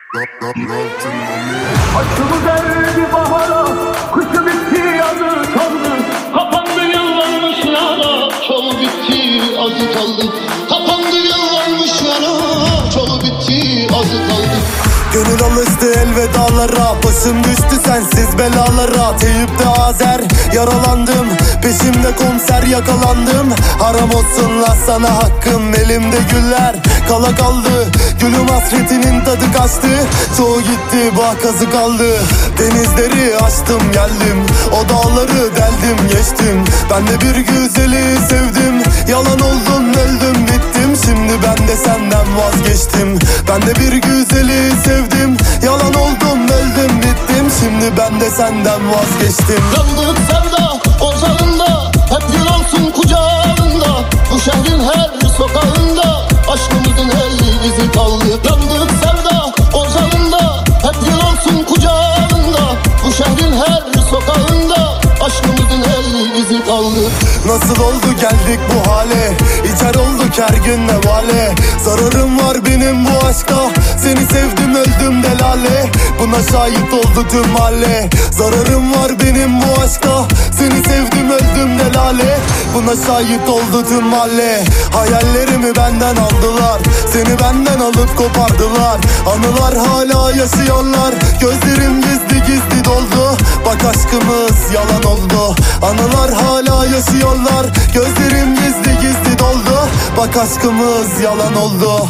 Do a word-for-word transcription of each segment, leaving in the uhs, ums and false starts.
Aşkımı verdi bahara, kışı bitti yazı kaldı. Kapandı yıllarmış yara, çoğu bitti azı kaldı. Kapandı yıllarmış yara, çoğu bitti azı kaldı. Gönül alıştı elvedalara, başım düştü sensiz belalara. Teyipte Azer, yaralandım, peşimde komiser yakalandım. Haram olsun la sana hakkım, elimde güller kala kaldı. Gülüm hasretinin tadı kaçtı, çoğu gitti bak azı kaldı. Denizleri aştım geldim, o dağları deldim geçtim. Ben de bir güzeli sevdim, yalan oldum öldüm bittim. Şimdi ben de senden vazgeçtim, ben de bir güzeli sevdim, yalan oldum öldüm bittim. Şimdi ben de senden vazgeçtim. Yandık sevda ocağında, hep yıl olsun kucağında. Bu şehrin her sokağında aşkımızın el izi kaldı. Yandık sevda ocağında, hep yıl olsun kucağında. Bu şehrin her sokağında aşkımızın el izi kaldı. Nasıl oldu geldik bu hale, içer olduk her gün nevale. Zararım var benim bu aşka, seni sevdim öldüm delale. Buna şahit oldu tüm mahalle. Zararım var benim bu aşka, seni sevdim öldüm delale. Buna şahit oldu tüm mahalle. Hayallerimi benden aldılar, seni benden alıp kopardılar. Anılar hala yaşıyorlar, gözlerim gizli gizli doldu. Bak aşkımız yalan oldu, anılar hala yaşıyorlar. Gözlerim gizli gizli doldu, bak aşkımız yalan oldu.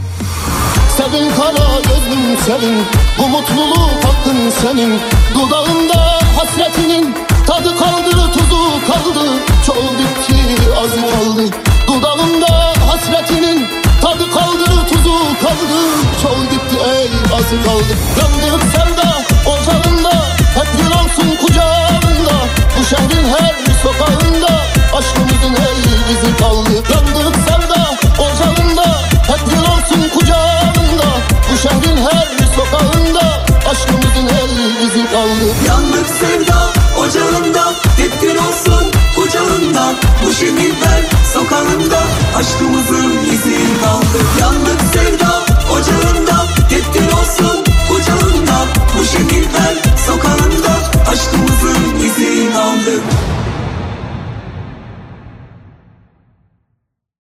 Sevin kara gözlüm sevin, bu mutluluk hakkın senin. Dudağında hasretinin tadı kaldı, tuzu kaldı. Çoğu bitti azı kaldı. Dudağında hasretinin tadı kaldı, tuzu kaldı. Çoğu gitti ey azı kaldı. Yandık sevda